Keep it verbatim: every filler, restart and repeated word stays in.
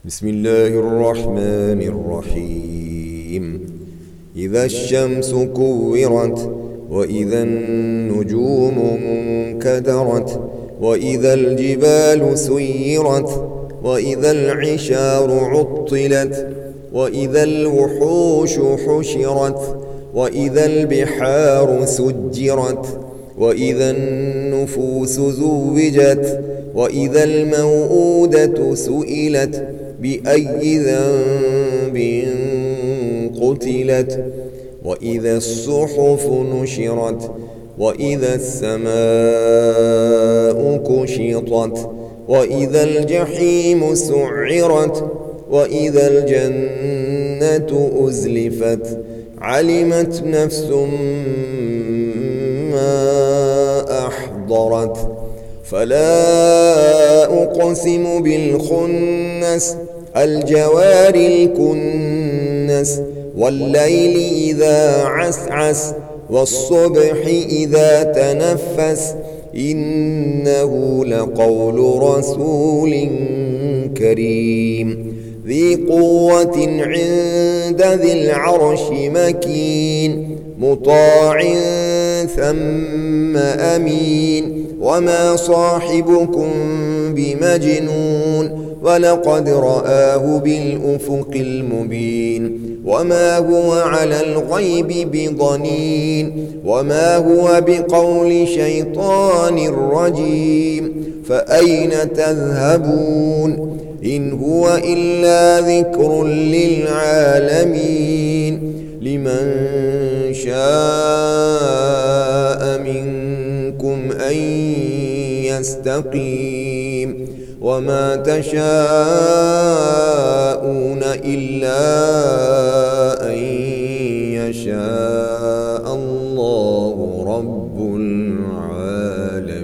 بسم الله الرحمن الرحيم. إذا الشمس كورت، وإذا النجوم انكدرت، وإذا الجبال سيرت، وإذا العشار عطلت، وإذا الوحوش حشرت، وإذا البحار سجرت، وإذا النفوس زوجت، وإذا الموءودة سئلت بأي ذنب قتلت، وإذا الصحف نشرت، وإذا السماء كشطت، وإذا الجحيم سعرت، وإذا الجنة أزلفت. علمت نفس ما أحضرت. فلا أقسم بالخنس، الجوار الكنس، والليل إذا عسعس، والصبح إذا تنفس. إنه لقول رسول كريم ذي قوة عند ذي العرش مكين، مطاع ثم أمين. وما صاحبكم بمجنون، ولقد رآه بالأفق المبين. وما هو على الغيب بضنين، وما هو بقول شيطان رجيم. فأين تذهبون؟ إن هو إلا ذكر للعالمين. لمن شاء منكم أن يستقيم، وما تشاءون إلا أن يشاء الله رب العالمين.